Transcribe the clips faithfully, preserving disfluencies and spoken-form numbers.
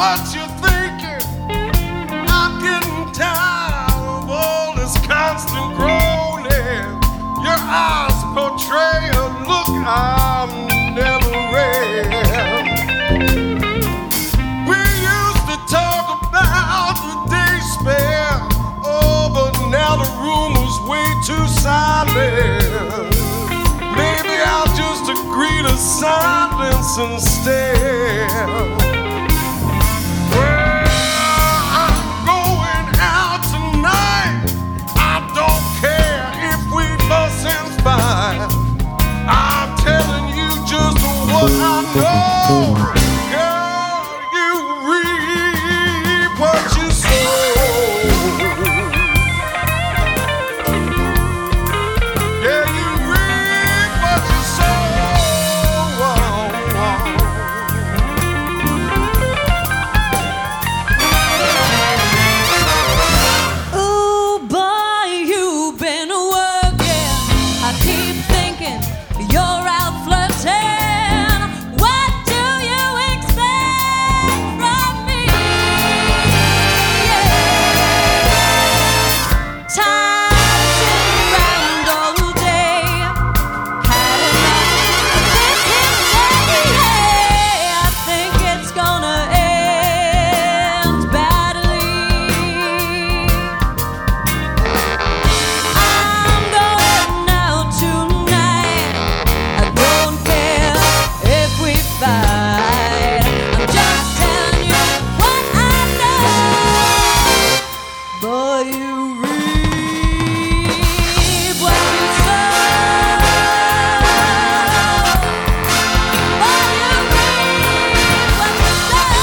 what you thinking. I'm getting tired of all this constant groaning. Your eyes portray a look I've never read. We used to talk about the day spare, oh, but now the room is way too silent. Maybe I'll just agree to silence instead. Well, I'm going out tonight. I don't care if we fuss and fight. I'm telling you just what I know. Girl, you reap what you sow. Yeah, you reap what you sow. Ooh, boy, you've been working. I keep thinking you're out flirting. What do you expect from me? Yeah. Tired of sitting around all day. Had enough of this here day. Yeah, I think it's gonna end badly. I'm going out tonight. I don't care if we fight. I'm just telling you what I know. Boy, you reap what you sow. Boy, you reap what you sow.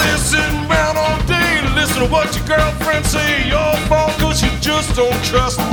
Sitting around all day, listen to what your girlfriend say. Your fault 'cause you just don't trust me.